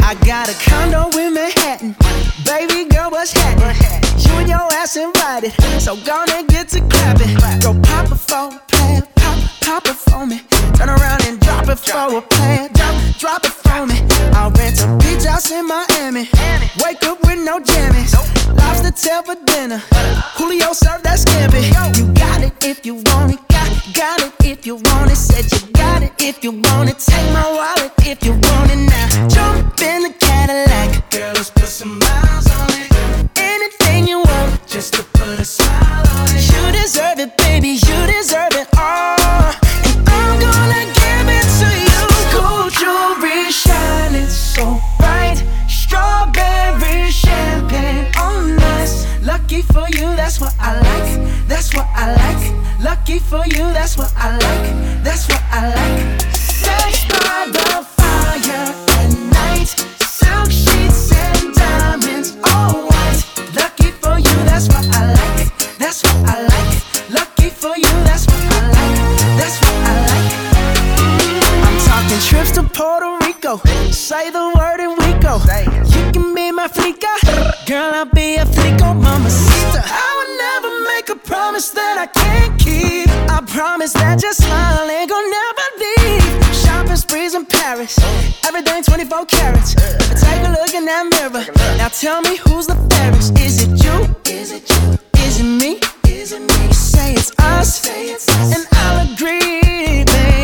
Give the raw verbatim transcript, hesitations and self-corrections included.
I got a condo in Manhattan. Baby girl, what's happening? You and your ass invited, so gonna get to clapping. Go pop it for a plan, pop, pop it for me. Turn around and drop it for a plan, drop, drop it for me. I'll rent a beach house in Miami. Wake up with no jammies. Lobster tail for dinner. Julio served that scampi. You got it if you want it, got, got it if you want it. Said you got it if you want it. Take my wallet if you want it now. Jump in the Cadillac, girl, let's put some miles on it. Anything you want, just to put a smile on it. You deserve it, baby, you deserve it all. And I'm gonna give it to you. Gold jewelry shining so bright. Strawberry champagne on us. Lucky for you, that's what I like. That's what I like. Lucky for you, that's what I like. That's what I like. Sex by the fire at night. Silk sheets and diamonds, all white. Lucky for you, that's what I like. That's what I like. Lucky for you, that's what I like. That's what I like. I'm talking trips to Puerto Rico. Say the word and we go. You can be my flica, girl, I'll be a flico, mamacita. I would never make a promise that I can't keep. I promise that your smile ain't gon' never leave. Shopping sprees in Paris, everything twenty-four carats. Take a look in that mirror. Now tell me who's the fairest. Is it you? Is it you? Is it me? Is it me? Say it's us, say it's us. And I'll agree, baby.